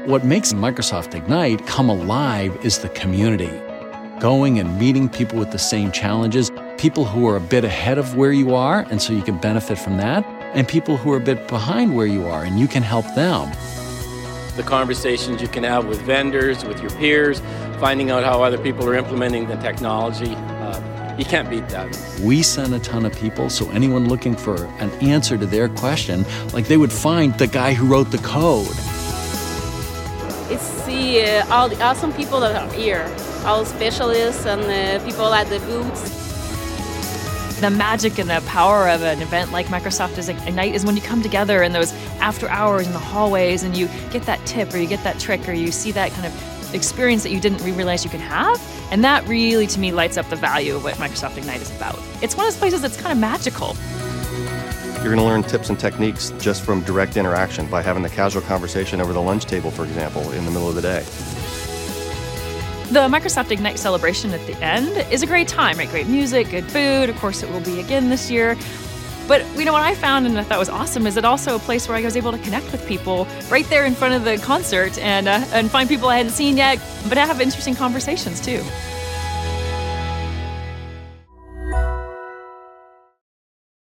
What makes Microsoft Ignite come alive is the community. Going and meeting people with the same challenges, people who are a bit ahead of where you are, and so you can benefit from that, and people who are a bit behind where you are, and you can help them. The conversations you can have with vendors, with your peers, finding out how other people are implementing the technology, you can't beat that. We send a ton of people, so anyone looking for an answer to their question, like they would find the guy who wrote the code. It's all the awesome people that are here, all specialists and people at the booths. The magic and the power of an event like Microsoft Ignite is when you come together in those after hours in the hallways and you get that tip or you get that trick or you see that kind of experience that you didn't realize you could have. And that really, to me, lights up the value of what Microsoft Ignite is about. It's one of those places that's kind of magical. You're going to learn tips and techniques just from direct interaction by having the casual conversation over the lunch table, for example, in the middle of the day. The Microsoft Ignite celebration at the end is a great time, right? Great music, good food. Of course, it will be again this year. But what I found and I thought was awesome is it also a place where I was able to connect with people right there in front of the concert and find people I hadn't seen yet, but have interesting conversations too.